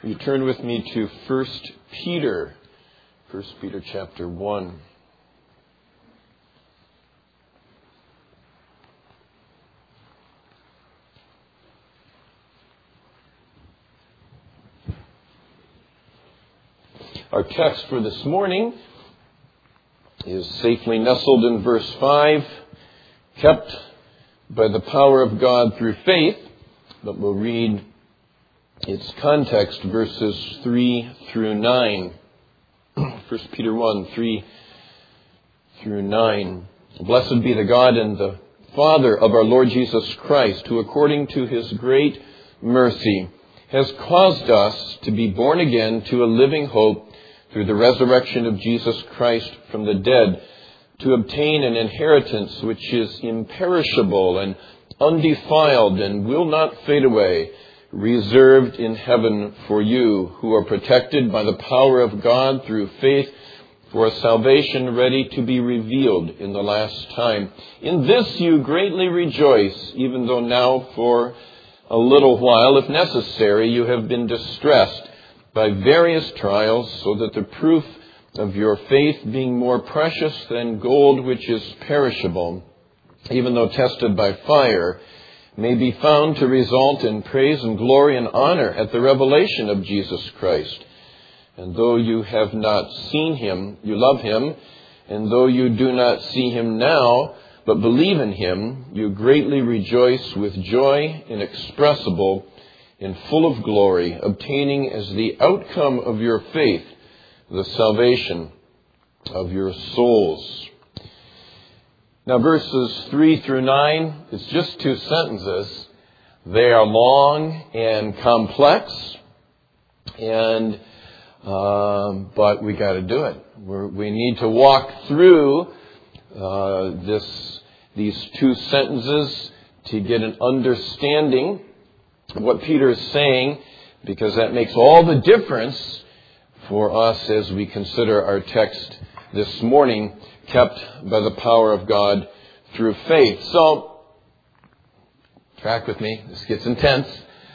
You turn with me to 1 Peter. 1 Peter chapter 1. Our text for this morning is safely nestled in verse 5, kept by the power of God through faith, but we'll read its context, verses 3 through 9. 1 Peter 1, 3 through 9. Blessed be the God and the Father of our Lord Jesus Christ, who according to His great mercy has caused us to be born again to a living hope through the resurrection of Jesus Christ from the dead, to obtain an inheritance which is imperishable and undefiled and will not fade away, reserved in heaven for you, who are protected by the power of God through faith for a salvation ready to be revealed in the last time. In this you greatly rejoice, even though now for a little while, if necessary, you have been distressed by various trials, so that the proof of your faith, being more precious than gold which is perishable, even though tested by fire, may be found to result in praise and glory and honor at the revelation of Jesus Christ. And though you have not seen Him, you love Him. And though you do not see Him now, but believe in Him, you greatly rejoice with joy inexpressible and full of glory, obtaining as the outcome of your faith the salvation of your souls. Now, verses 3 through 9, it's just two sentences. They are long and complex, and but we got to do it. We need to walk through these two sentences to get an understanding of what Peter is saying, because that makes all the difference for us as we consider our text this morning, kept by the power of God through faith. So, track with me. This gets intense.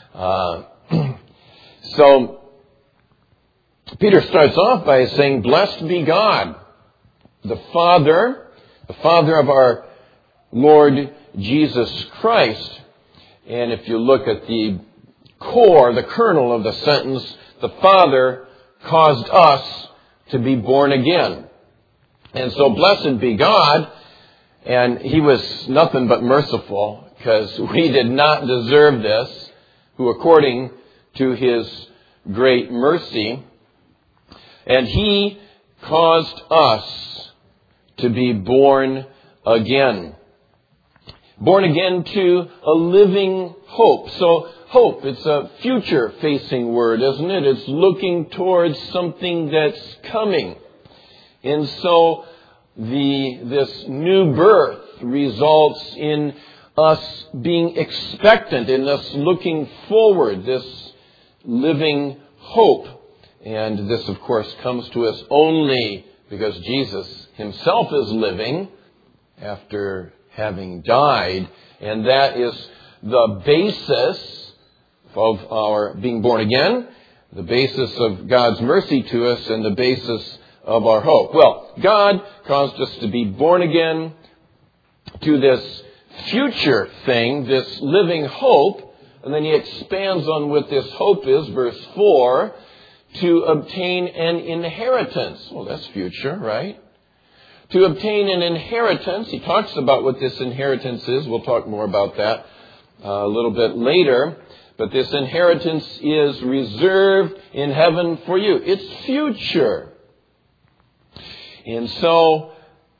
So, Peter starts off by saying, blessed be God, the Father of our Lord Jesus Christ. And if you look at the core, the kernel of the sentence, the Father caused us to be born again. And so blessed be God, and He was nothing but merciful, because we did not deserve this, who according to His great mercy, and He caused us to be born again. Born again to a living hope. So hope, it's a future-facing word, isn't it? It's looking towards something that's coming. And so this new birth results in us being expectant, in us looking forward, this living hope. And this, of course, comes to us only because Jesus Himself is living after having died. And that is the basis of our being born again, the basis of God's mercy to us, and the basis of our hope. Well, God caused us to be born again to this future thing, this living hope, and then He expands on what this hope is, verse 4, to obtain an inheritance. Well, that's future, right? To obtain an inheritance. He talks about what this inheritance is. We'll talk more about that a little bit later. But this inheritance is reserved in heaven for you. It's future. And so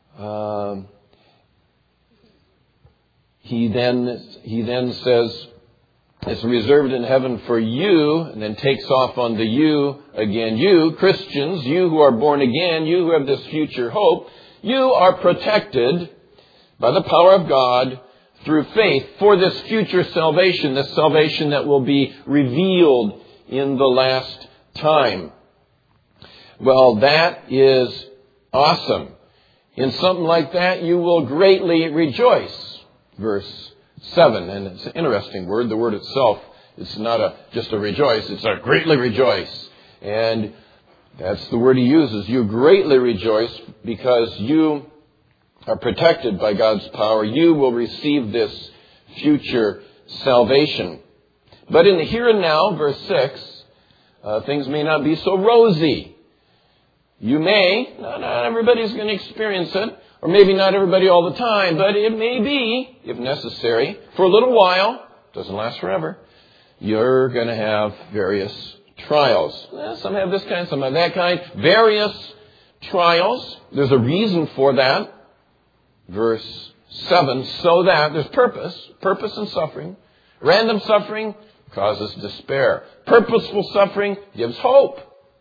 he then says it's reserved in heaven for you, and then takes off on the you again. You, Christians, you who are born again, you who have this future hope, you are protected by the power of God through faith for this future salvation, this salvation that will be revealed in the last time. Well, that is awesome. In something like that, you will greatly rejoice. Verse 7, and it's an interesting word. The word itself It's not just a rejoice, it's a greatly rejoice. And that's the word he uses. You greatly rejoice because you are protected by God's power. You will receive this future salvation. But in the here and now, verse 6, things may not be so rosy. You may, not everybody's going to experience it, or maybe not everybody all the time, but it may be, if necessary, for a little while, doesn't last forever, you're going to have various trials. Some have this kind, some have that kind. Various trials. There's a reason for that. Verse 7, so that there's purpose in suffering. Random suffering causes despair. Purposeful suffering gives hope.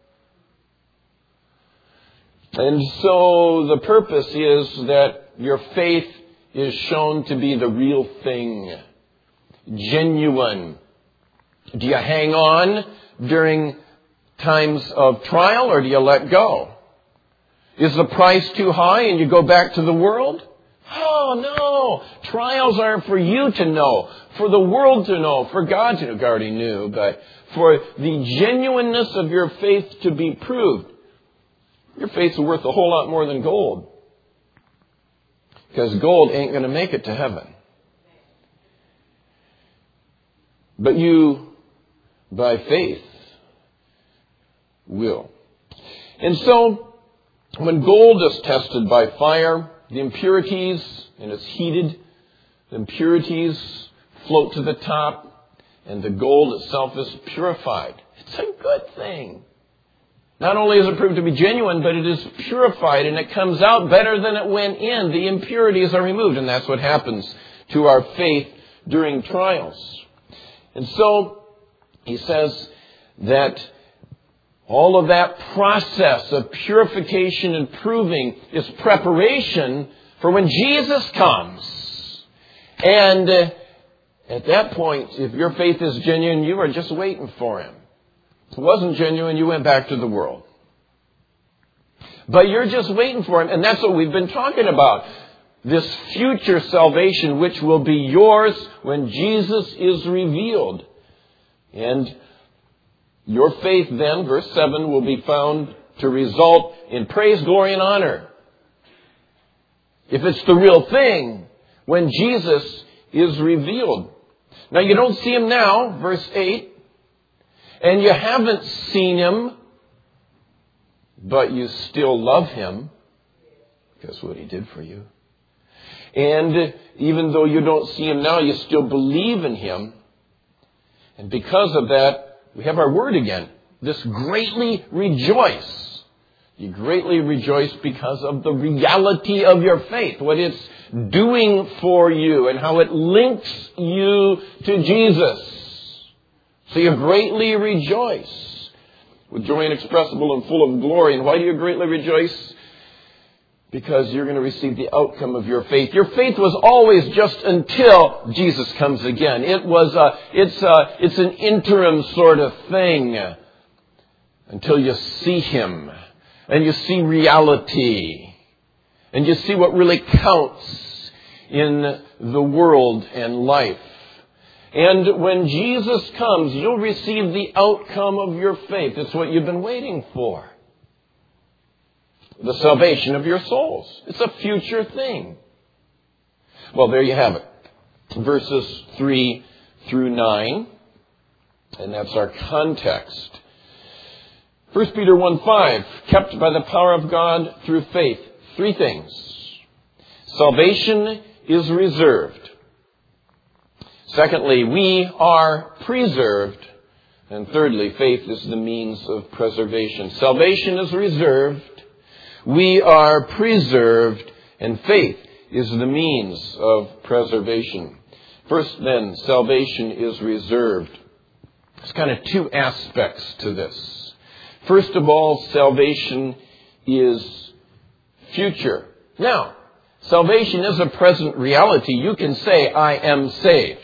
And so the purpose is that your faith is shown to be the real thing. Genuine. Do you hang on during times of trial or do you let go? Is the price too high and you go back to the world? Oh, no. Trials aren't for you to know, for the world to know, for God to know. God already knew, but for the genuineness of your faith to be proved. Your faith's worth a whole lot more than gold. Because gold ain't going to make it to heaven. But you, by faith, will. And so, when gold is tested by fire, the impurities, and it's heated, the impurities float to the top, and the gold itself is purified. It's a good thing. Not only is it proved to be genuine, but it is purified, and it comes out better than it went in. The impurities are removed, and that's what happens to our faith during trials. And so, he says that all of that process of purification and proving is preparation for when Jesus comes. And at that point, if your faith is genuine, you are just waiting for him. If it wasn't genuine, you went back to the world. But you're just waiting for him, and that's what we've been talking about. This future salvation which will be yours when Jesus is revealed. And your faith then, verse 7, will be found to result in praise, glory, and honor. If it's the real thing, when Jesus is revealed. Now you don't see him now, verse 8, and you haven't seen him, but you still love him. Guess what he did for you? And even though you don't see him now, you still believe in him. And because of that, we have our word again. This greatly rejoice. You greatly rejoice because of the reality of your faith, what it's doing for you and how it links you to Jesus. So you greatly rejoice with joy inexpressible and full of glory. And why do you greatly rejoice? Because you're going to receive the outcome of your faith. Your faith was always just until Jesus comes again. It's an interim sort of thing until you see him and you see reality and you see what really counts in the world and life. And when Jesus comes, you'll receive the outcome of your faith. It's what you've been waiting for. The salvation of your souls. It's a future thing. Well, there you have it. Verses 3 through 9. And that's our context. 1 Peter 1:5. Kept by the power of God through faith. Three things. Salvation is reserved. Secondly, we are preserved. And thirdly, faith is the means of preservation. Salvation is reserved. We are preserved, and faith is the means of preservation. First then, salvation is reserved. There's kind of two aspects to this. First of all, salvation is future. Now, salvation is a present reality. You can say, I am saved.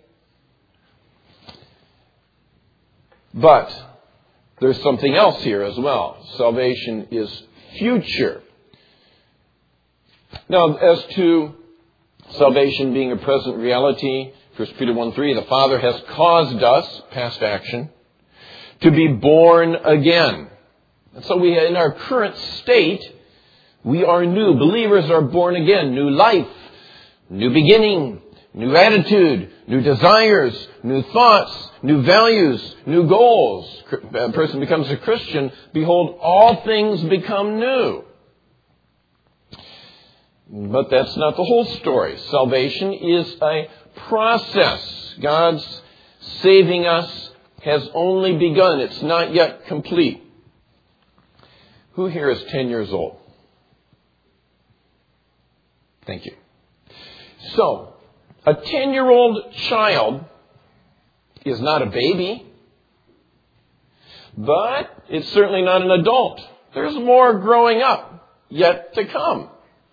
But there's something else here as well. Salvation is future. Now, as to salvation being a present reality, 1 Peter 1:3, the Father has caused us, past action, to be born again. And so in our current state, we are new. Believers are born again. New life, new beginning, new attitude, new desires, new thoughts, new values, new goals. A person becomes a Christian, behold, all things become new. But that's not the whole story. Salvation is a process. God's saving us has only begun. It's not yet complete. Who here is 10 years old? Thank you. So, a 10-year-old child is not a baby, but it's certainly not an adult. There's more growing up yet to come.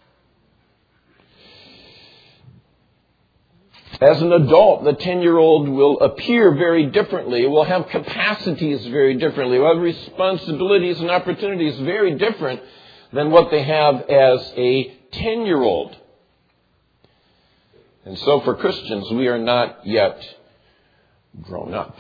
As an adult, the 10-year-old will appear very differently. It will have capacities very differently. It will have responsibilities and opportunities very different than what they have as a 10-year-old. And so for Christians, we are not yet grown up.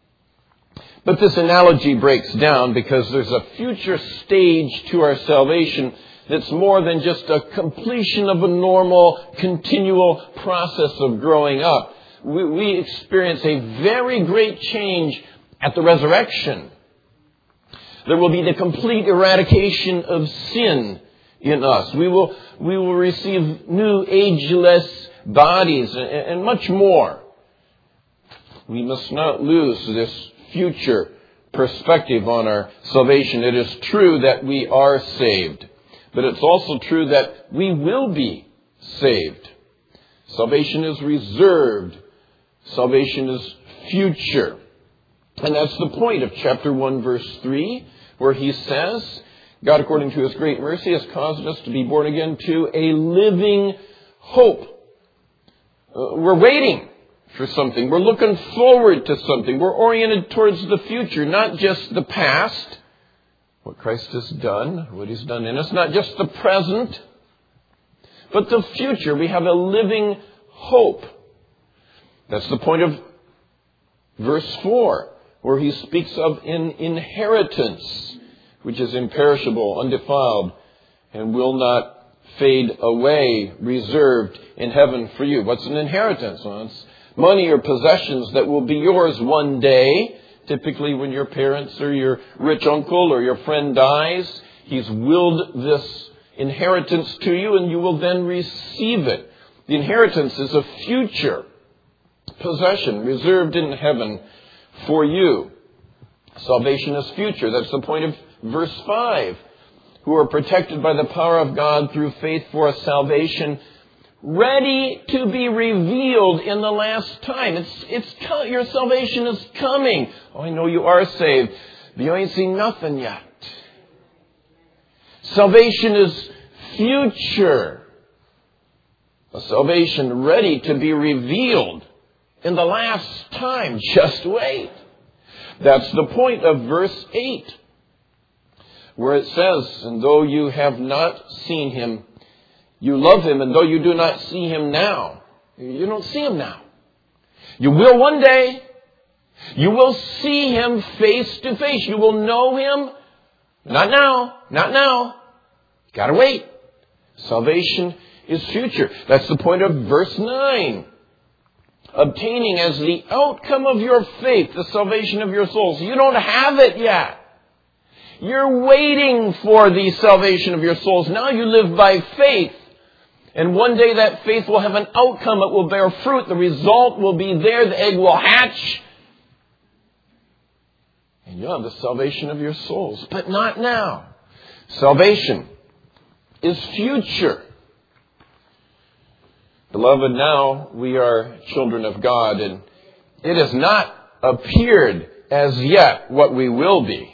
But this analogy breaks down because there's a future stage to our salvation that's more than just a completion of a normal, continual process of growing up. We experience a very great change at the resurrection. There will be the complete eradication of sin in us. We will receive new ageless bodies and much more. We must not lose this future perspective on our salvation. It is true that we are saved. But it's also true that we will be saved. Salvation is reserved. Salvation is future. And that's the point of chapter 1, verse 3, where he says, God, according to his great mercy, has caused us to be born again to a living hope. We're waiting for something. We're looking forward to something. We're oriented towards the future, not just the past. What Christ has done, what he's done in us, not just the present, but the future. We have a living hope. That's the point of verse 4, where he speaks of an inheritance, which is imperishable, undefiled, and will not fade away, reserved in heaven for you. What's an inheritance? Well, it's money or possessions that will be yours one day. Typically when your parents or your rich uncle or your friend dies, he's willed this inheritance to you and you will then receive it. The inheritance is a future possession reserved in heaven for you. Salvation is future. That's the point of verse 5. Who are protected by the power of God through faith for a salvation ready to be revealed in the last time. Your salvation is coming. Oh, I know you are saved, but you ain't seen nothing yet. Salvation is future. A salvation ready to be revealed in the last time. Just wait. That's the point of verse 8, where it says, and though you have not seen him, you love him, and though you do not see him now, you don't see him now. You will one day. You will see him face to face. You will know him. Not now. Not now. Gotta wait. Salvation is future. That's the point of verse 9. Obtaining as the outcome of your faith the salvation of your souls. You don't have it yet. You're waiting for the salvation of your souls. Now you live by faith. And one day that faith will have an outcome. It will bear fruit. The result will be there. The egg will hatch. And you'll have the salvation of your souls. But not now. Salvation is future. Beloved, now we are children of God. And it has not appeared as yet what we will be.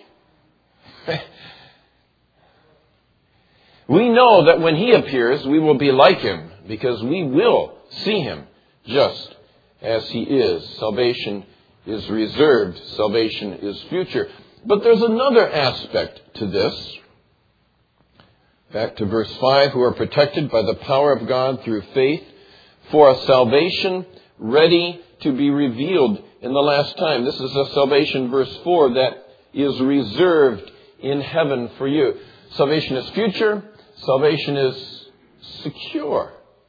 We know that when he appears, we will be like him because we will see him just as he is. Salvation is reserved. Salvation is future. But there's another aspect to this. Back to verse 5, who are protected by the power of God through faith for a salvation ready to be revealed in the last time. This is a salvation, verse 4, that is reserved in heaven for you. Salvation is future. Salvation is secure.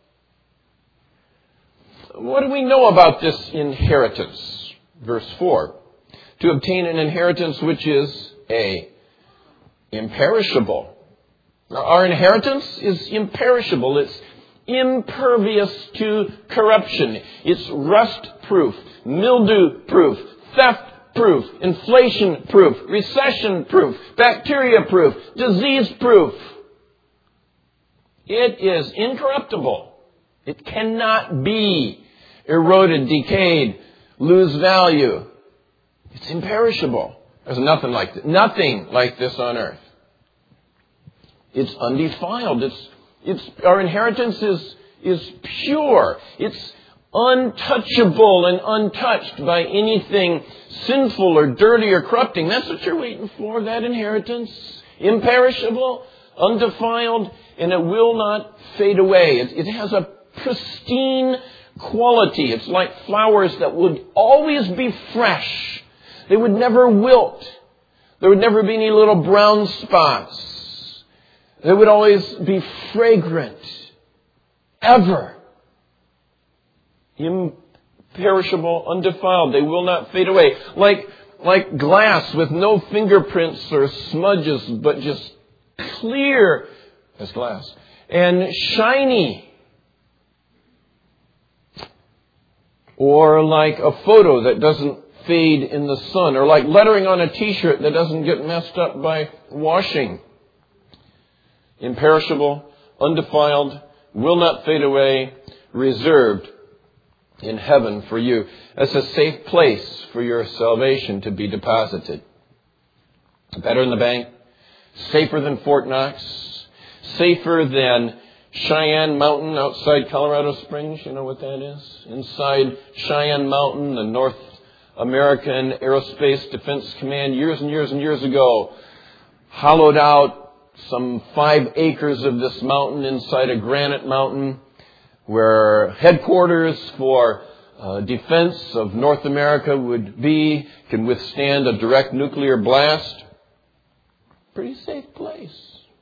What do we know about this inheritance? Verse 4. To obtain an inheritance which is imperishable. Now, our inheritance is imperishable. It's impervious to corruption. It's rust-proof, mildew-proof, theft-proof, inflation-proof, recession-proof, bacteria-proof, disease-proof. It is incorruptible. It cannot be eroded, decayed, lose value. It's imperishable. There's nothing like this on earth. It's undefiled. Our inheritance is pure. It's untouchable and untouched by anything sinful or dirty or corrupting. That's what you're waiting for, that inheritance. Imperishable, undefiled, and it will not fade away. It has a pristine quality. It's like flowers that would always be fresh. They would never wilt. There would never be any little brown spots. They would always be fragrant. Ever. Imperishable, undefiled. They will not fade away. Like glass with no fingerprints or smudges, but just clear as glass. And shiny. Or like a photo that doesn't fade in the sun. Or like lettering on a t-shirt that doesn't get messed up by washing. Imperishable, undefiled, will not fade away, reserved in heaven for you. That's a safe place for your salvation to be deposited. Better than the bank, safer than Fort Knox, safer than Cheyenne Mountain outside Colorado Springs. You know what that is? Inside Cheyenne Mountain, the North American Aerospace Defense Command years and years and years ago hollowed out some 5 acres of this mountain inside a granite mountain where headquarters for defense of North America would be, can withstand a direct nuclear blast. Pretty safe place.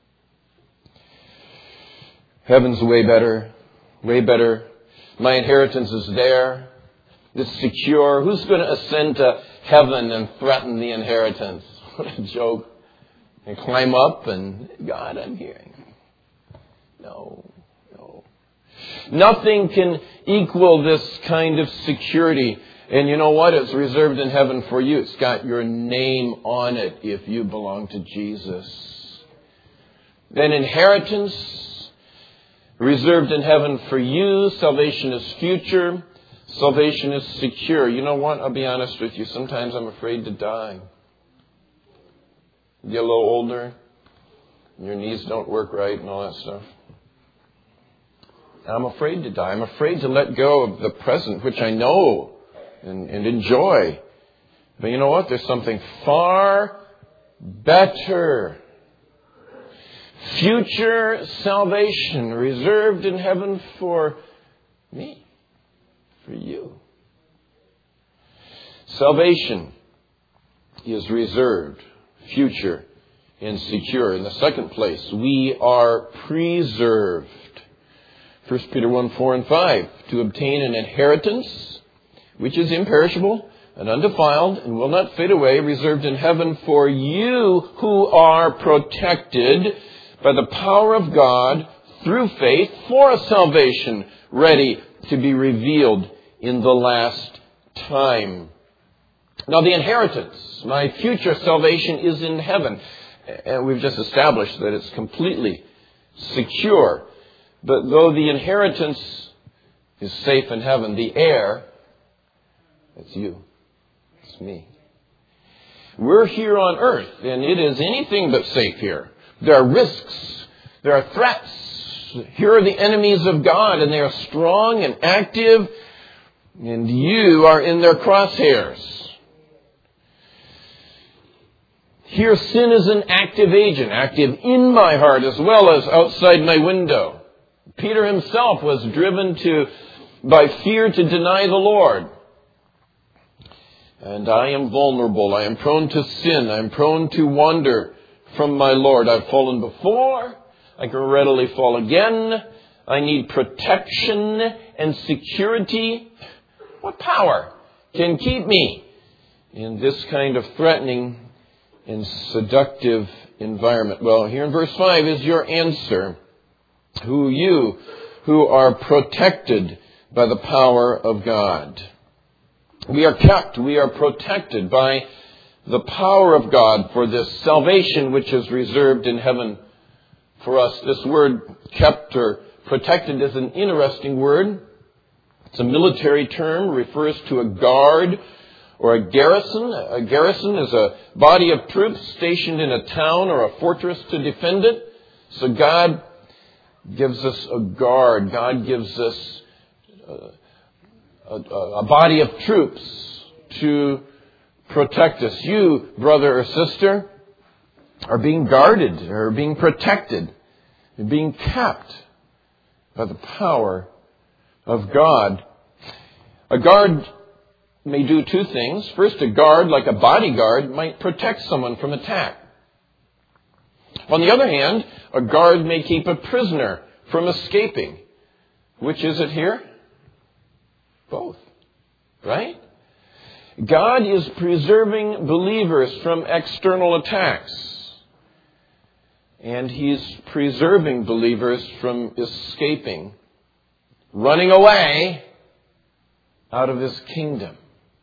Heaven's way better, way better. My inheritance is there. It's secure. Who's going to ascend to heaven and threaten the inheritance? What a joke. And climb up and, God, I'm here. No. Nothing can equal this kind of security. And you know what? It's reserved in heaven for you. It's got your name on it if you belong to Jesus. Then inheritance reserved in heaven for you. Salvation is future. Salvation is secure. You know what? I'll be honest with you. Sometimes I'm afraid to die. You get a little older, and your knees don't work right and all that stuff. And I'm afraid to die. I'm afraid to let go of the present, which I know and enjoy. But you know what? There's something far better. Future salvation reserved in heaven for me, for you. Salvation is reserved, future, and secure. In the second place, we are preserved. 1 Peter 1, 4 and 5. To obtain an inheritance, which is imperishable and undefiled and will not fade away, reserved in heaven for you who are protected by the power of God through faith for a salvation ready to be revealed in the last time. Now the inheritance, my future salvation, is in heaven. And we've just established that it's completely secure. But though the inheritance is safe in heaven, the heir, it's you, it's me. We're here on earth, and it is anything but safe here. There are risks, there are threats. Here are the enemies of God, and they are strong and active, and you are in their crosshairs. Here, sin is an active agent, active in my heart as well as outside my window. Peter himself was driven to by fear to deny the Lord. And I am vulnerable. I am prone to sin. I am prone to wander from my Lord. I've fallen before. I can readily fall again. I need protection and security. What power can keep me in this kind of threatening and seductive environment? Well, here in verse 5 is your answer. You who are protected by the power of God. We are kept, we are protected by the power of God for this salvation which is reserved in heaven for us. This word kept or protected is an interesting word. It's a military term, refers to a guard or a garrison. A garrison is a body of troops stationed in a town or a fortress to defend it. So God gives us a guard. God gives us a body of troops to protect us. You, brother or sister, are being guarded, or being protected, and being kept by the power of God. A guard may do two things. First, a guard, like a bodyguard, might protect someone from attack. On the other hand, a guard may keep a prisoner from escaping. Which is it here? Both. Right? God is preserving believers from external attacks. And He's preserving believers from escaping, running away out of His kingdom.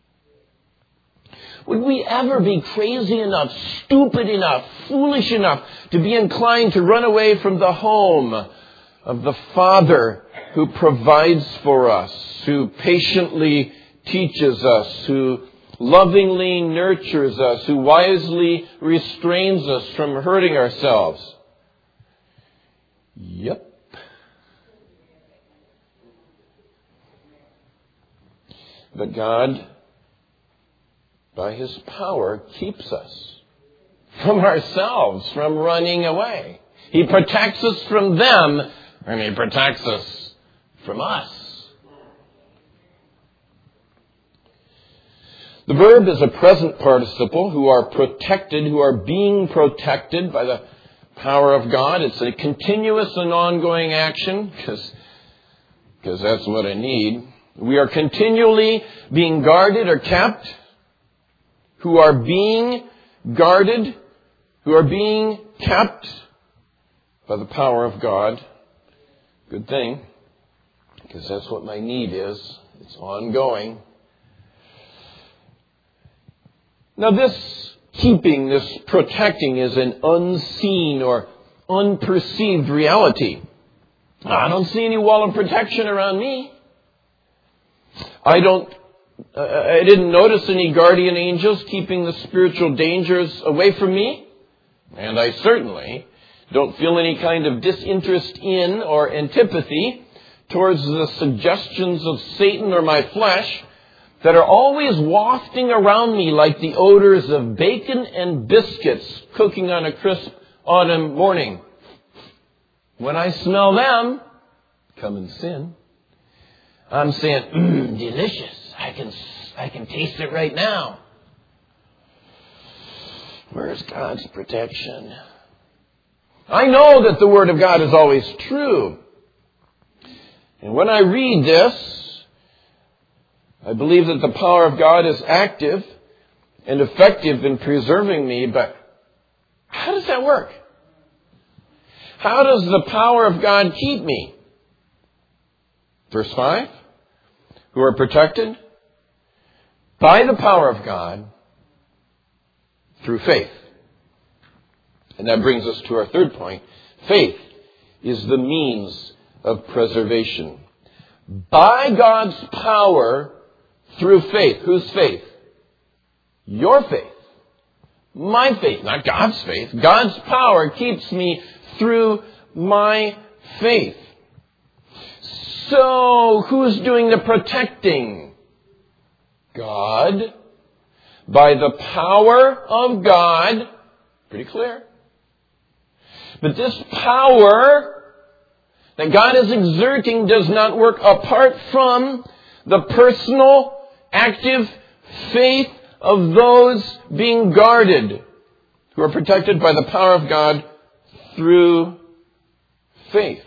Would we ever be crazy enough, stupid enough, foolish enough to be inclined to run away from the home of the Father who provides for us, who patiently teaches us, who lovingly nurtures us, who wisely restrains us from hurting ourselves? Yep. But God, by His power, keeps us from ourselves, from running away. He protects us from them, and He protects us from us. The verb is a present participle, who are protected, who are being protected by the power of God. It's a continuous and ongoing action, because that's what I need. We are continually being guarded or kept, who are being guarded, who are being kept by the power of God. Good thing, because that's what my need is. It's ongoing. Now this keeping, this protecting is an unseen or unperceived reality. I don't see any wall of protection around me. I didn't notice any guardian angels keeping the spiritual dangers away from me. And I certainly don't feel any kind of disinterest in or antipathy towards the suggestions of Satan or my flesh that are always wafting around me like the odors of bacon and biscuits cooking on a crisp autumn morning. When I smell them, come and sin. I'm saying, delicious. I can taste it right now. Where's God's protection? I know that the Word of God is always true. And when I read this, I believe that the power of God is active and effective in preserving me, but how does that work? How does the power of God keep me? Verse 5, who are protected by the power of God through faith. And that brings us to our third point. Faith is the means of preservation. By God's power through faith. Whose faith? Your faith. My faith, not God's faith. God's power keeps me through my faith. So, who's doing the protecting? God. By the power of God. Pretty clear. But this power that God is exerting does not work apart from the personal, active faith of those being guarded, who are protected by the power of God through faith.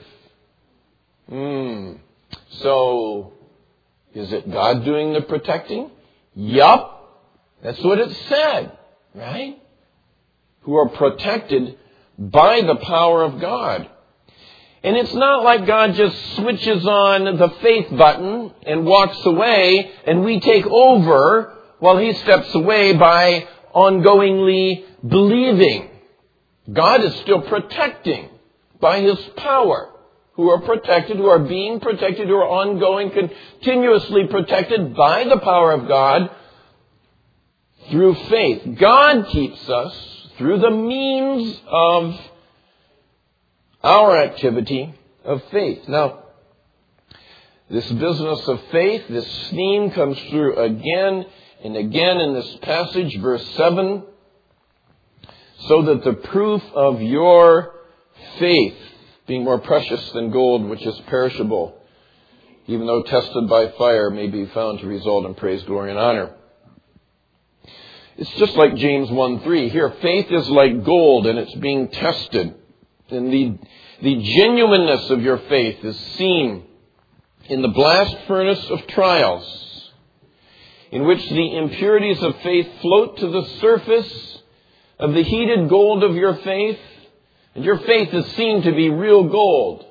So, is it God doing the protecting? Yup. That's what it said, right? Who are protected by the power of God. And it's not like God just switches on the faith button and walks away and we take over while He steps away by ongoingly believing. God is still protecting by His power. Who are protected, who are being protected, who are ongoing, continuously protected by the power of God through faith. God keeps us through the means of our activity of faith. Now, this business of faith, this theme comes through again and again in this passage, verse 7. So that the proof of your faith, being more precious than gold, which is perishable, even though tested by fire, may be found to result in praise, glory, and honor. It's just like James 1:3. Here, faith is like gold, and it's being tested. And the genuineness of your faith is seen in the blast furnace of trials, in which the impurities of faith float to the surface of the heated gold of your faith, and your faith is seen to be real gold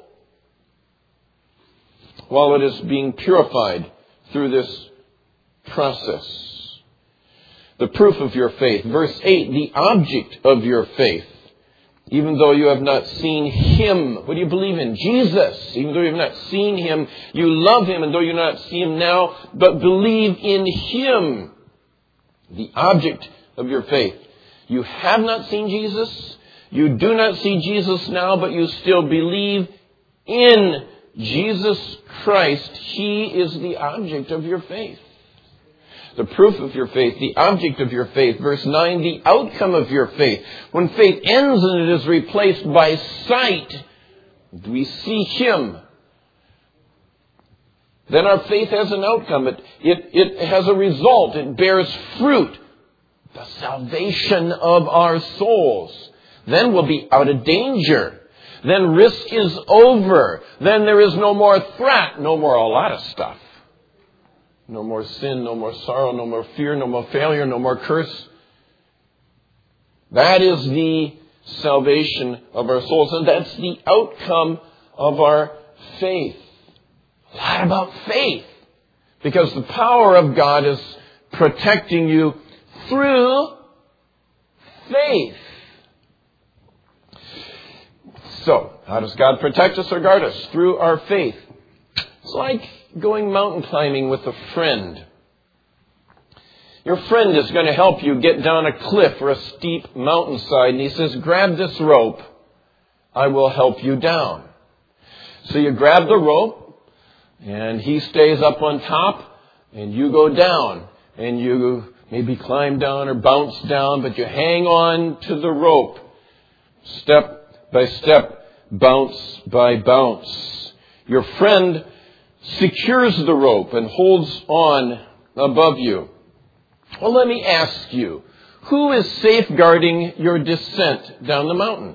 while it is being purified through this process. The proof of your faith. Verse 8, the object of your faith. Even though you have not seen Him. What do you believe in? Jesus. Even though you have not seen Him, you love Him. And though you do not see Him now, but believe in Him. The object of your faith. You have not seen Jesus. You do not see Jesus now, but you still believe in Jesus Christ. He is the object of your faith. The proof of your faith, the object of your faith. Verse 9, the outcome of your faith. When faith ends and it is replaced by sight, we see Him. Then our faith has an outcome. It has a result. It bears fruit. The salvation of our souls. Then we'll be out of danger. Then risk is over. Then there is no more threat. No more a lot of stuff. No more sin, no more sorrow, no more fear, no more failure, no more curse. That is the salvation of our souls. And that's the outcome of our faith. A lot about faith. Because the power of God is protecting you through faith. So, how does God protect us or guard us? Through our faith. It's like going mountain climbing with a friend. Your friend is going to help you get down a cliff or a steep mountainside, and he says, grab this rope, I will help you down. So you grab the rope, and he stays up on top, and you go down, and you maybe climb down or bounce down, but you hang on to the rope, step by step, bounce by bounce. Your friend secures the rope and holds on above you. Well, let me ask you, who is safeguarding your descent down the mountain?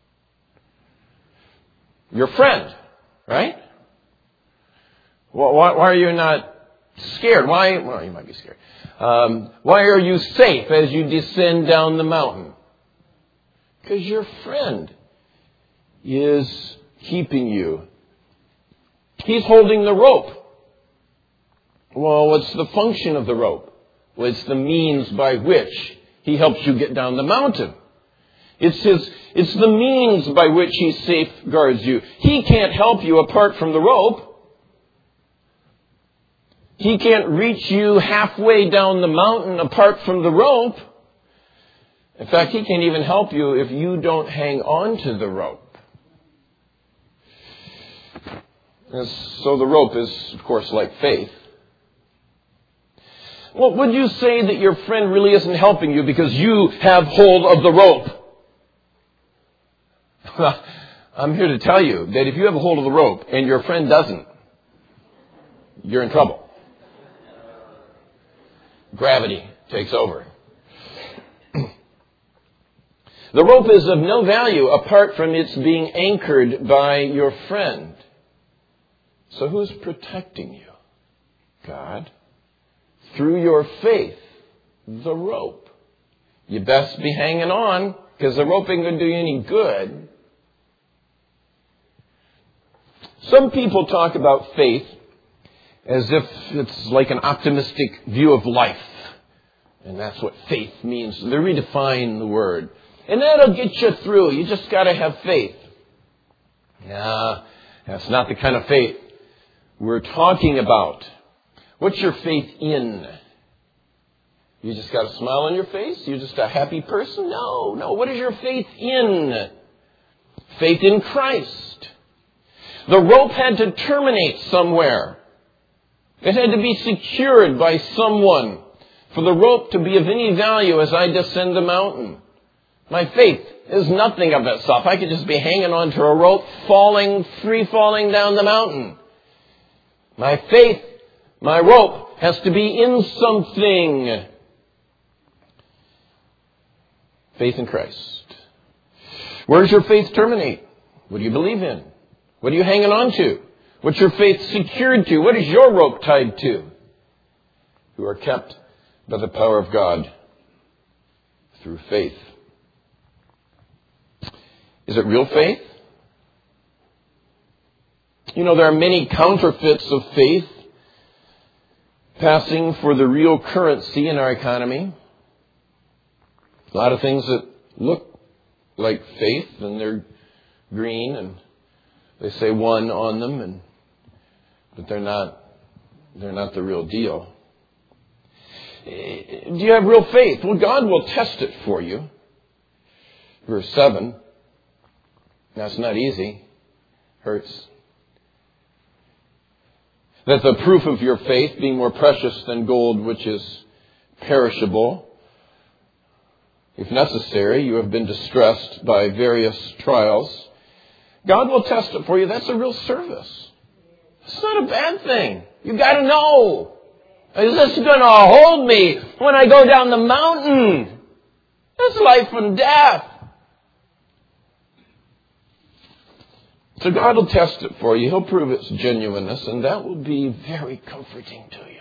Your friend, right? Well, why are you not scared? Well, you might be scared. Why are you safe as you descend down the mountain? Because your friend is keeping you. He's holding the rope. Well, what's the function of the rope? Well, it's the means by which he helps you get down the mountain. It's the means by which he safeguards you. He can't help you apart from the rope. He can't reach you halfway down the mountain apart from the rope. In fact, he can't even help you if you don't hang on to the rope. And so the rope is, of course, like faith. Well, would you say that your friend really isn't helping you because you have hold of the rope? I'm here to tell you that if you have a hold of the rope and your friend doesn't, you're in trouble. Gravity takes over. The rope is of no value apart from its being anchored by your friend. So who's protecting you? God. Through your faith, the rope. You best be hanging on, because the rope ain't going to do you any good. Some people talk about faith as if it's like an optimistic view of life. And that's what faith means. They redefine the word. And that'll get you through. You just got to have faith. Nah, that's not the kind of faith we're talking about. What's your faith in? You just got a smile on your face? You're just a happy person? No. What is your faith in? Faith in Christ. The rope had to terminate somewhere. It had to be secured by someone for the rope to be of any value as I descend the mountain. My faith is nothing of itself. I could just be hanging onto a rope, free falling down the mountain. My faith, my rope, has to be in something. Faith in Christ. Where does your faith terminate? What do you believe in? What are you hanging on to? What's your faith secured to? What is your rope tied to? You are kept by the power of God through faith. Is it real faith? You know, there are many counterfeits of faith passing for the real currency in our economy. A lot of things that look like faith, and they're green, and they say one on them, but they're not the real deal. Do you have real faith? Well, God will test it for you. Verse 7. That's not easy. Hurts. That the proof of your faith, being more precious than gold, which is perishable, if necessary, you have been distressed by various trials. God will test it for you. That's a real service. It's not a bad thing. You got to know. Is this going to hold me when I go down the mountain? It's life and death. So God will test it for you. He'll prove its genuineness, and that will be very comforting to you.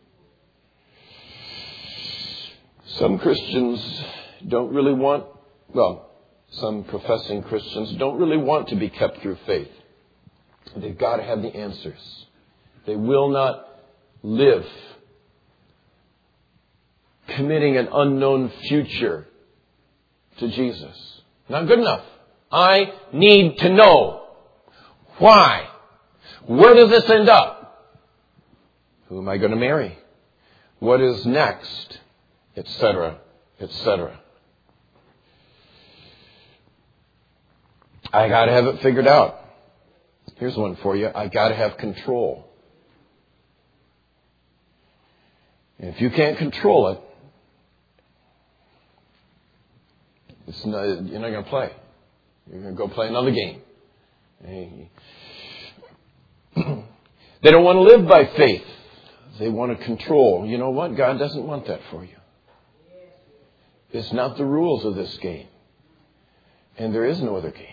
Some Christians don't really want, some professing Christians don't really want to be kept through faith. They've got to have the answers. They will not live committing an unknown future to Jesus. Not good enough. I need to know. Why? Where does this end up? Who am I going to marry? What is next? Etc. Etc. I got to have it figured out. Here's one for you. I got to have control. And if you can't control it, you're not going to play. You're going to go play another game. They don't want to live by faith. They want to control. You know what? God doesn't want that for you. It's not the rules of this game. And there is no other game.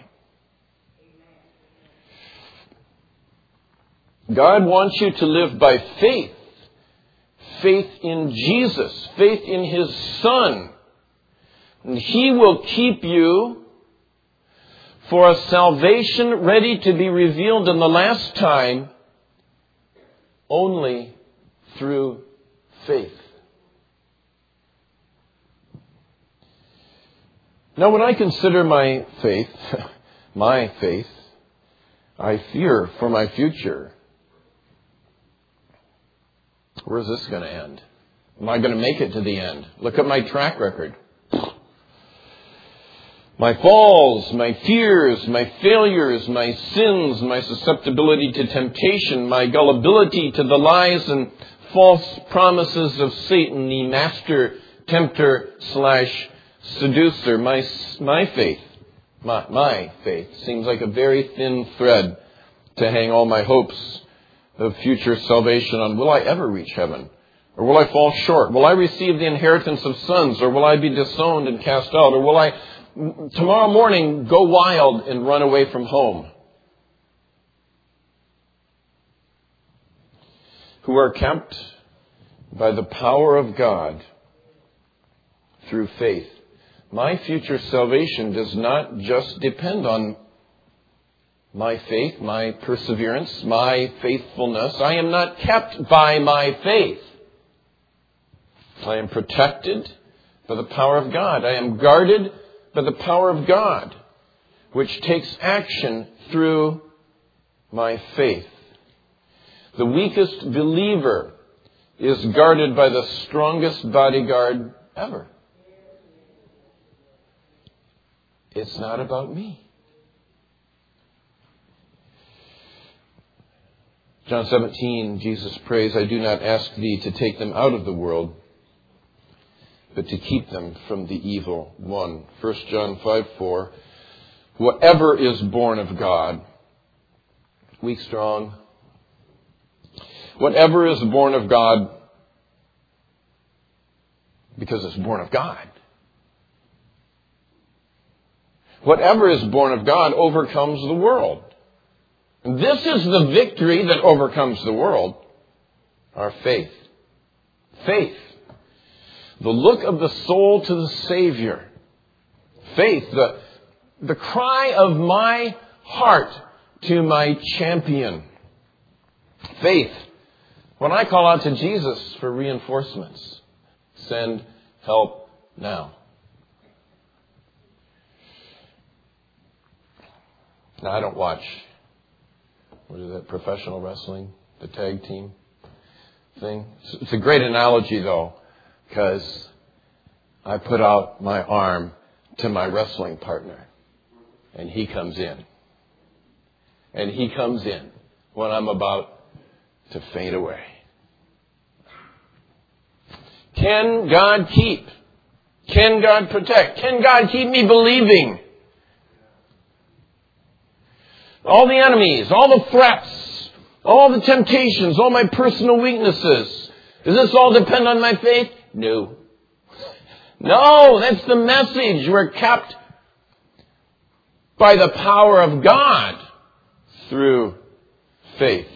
God wants you to live by faith. Faith in Jesus. Faith in His Son. And He will keep you for a salvation ready to be revealed in the last time only through faith. Now, when I consider my faith, I fear for my future. Where's this going to end? Am I going to make it to the end? Look at my track record. My falls, my fears, my failures, my sins, my susceptibility to temptation, my gullibility to the lies and false promises of Satan, the master tempter / seducer, my faith. My faith seems like a very thin thread to hang all my hopes of future salvation on. Will I ever reach heaven? Or will I fall short? Will I receive the inheritance of sons? Or will I be disowned and cast out? Or will I tomorrow morning go wild and run away from home? Who are kept by the power of God through faith. My future salvation does not just depend on my faith, my perseverance, my faithfulness. I am not kept by my faith. I am protected by the power of God. I am guarded by the power of God, which takes action through my faith. The weakest believer is guarded by the strongest bodyguard ever. It's not about me. John 17, Jesus prays, I do not ask thee to take them out of the world, but to keep them from the evil one. 1 John 5:4. Whatever is born of God, weak, strong, whatever is born of God, because it's born of God. Whatever is born of God overcomes the world. And this is the victory that overcomes the world. Our faith. Faith. The look of the soul to the Savior. Faith. The cry of my heart to my champion. Faith. When I call out to Jesus for reinforcements, send help now. Now, I don't watch, what is that, professional wrestling, the tag team thing. It's a great analogy, though, because I put out my arm to my wrestling partner, and he comes in. And he comes in when I'm about to fade away. Can God keep? Can God protect? Can God keep me believing? All the enemies, all the threats, all the temptations, all my personal weaknesses. Does this all depend on my faith? No. No, that's the message. We're kept by the power of God through faith.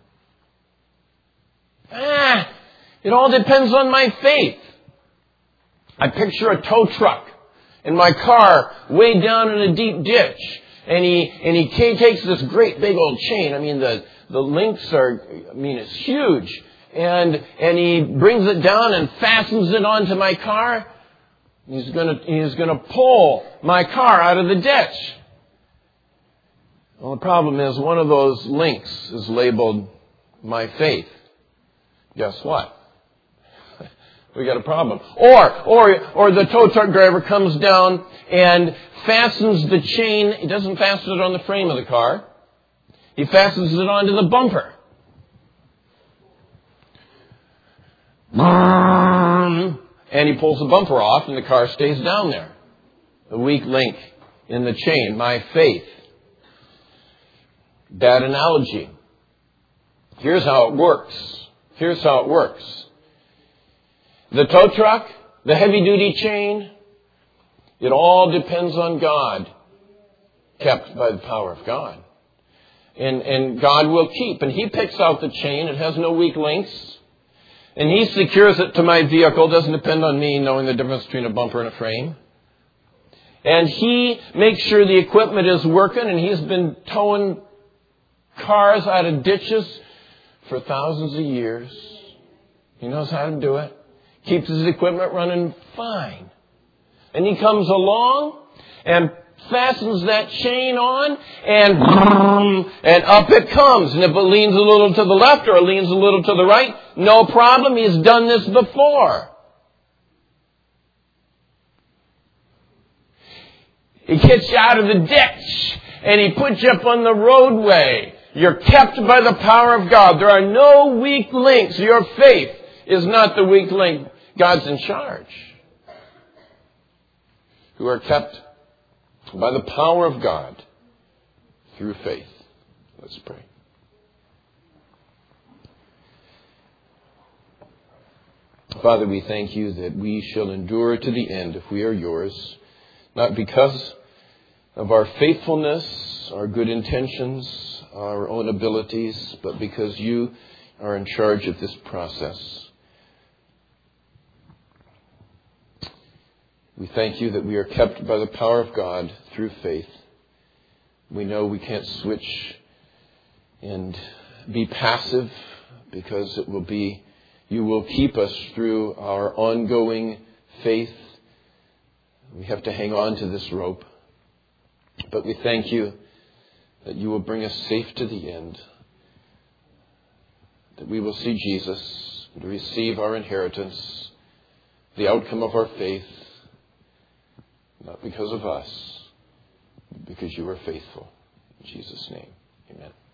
It all depends on my faith. I picture a tow truck and my car way down in a deep ditch. And he takes this great big old chain. I mean, the links are, it's huge. And he brings it down and fastens it onto my car. He's gonna pull my car out of the ditch. Well, the problem is one of those links is labeled my faith. Guess what? We got a problem. Or the tow truck driver comes down and fastens the chain. He doesn't fasten it on the frame of the car. He fastens it onto the bumper. And he pulls the bumper off and the car stays down there. The weak link in the chain, my faith. Bad analogy. Here's how it works. Here's how it works. The tow truck, the heavy-duty chain, it all depends on God, kept by the power of God. And God will keep. And He picks out the chain. It has no weak links. And He secures it to my vehicle. It doesn't depend on me knowing the difference between a bumper and a frame. And He makes sure the equipment is working. And He's been towing cars out of ditches for thousands of years. He knows how to do it. Keeps His equipment running fine. And He comes along and fastens that chain on and up it comes. And if it leans a little to the left or it leans a little to the right, no problem. He's done this before. He gets you out of the ditch and He puts you up on the roadway. You're kept by the power of God. There are no weak links. Your faith is not the weak link. God's in charge. Who are kept by the power of God through faith. Let's pray. Father, we thank you that we shall endure to the end if we are yours, not because of our faithfulness, our good intentions, our own abilities, but because you are in charge of this process. We thank you that we are kept by the power of God through faith. We know we can't switch and be passive because you will keep us through our ongoing faith. We have to hang on to this rope. But we thank you that you will bring us safe to the end, that we will see Jesus and receive our inheritance, the outcome of our faith, not because of us, but because you are faithful. In Jesus' name, amen.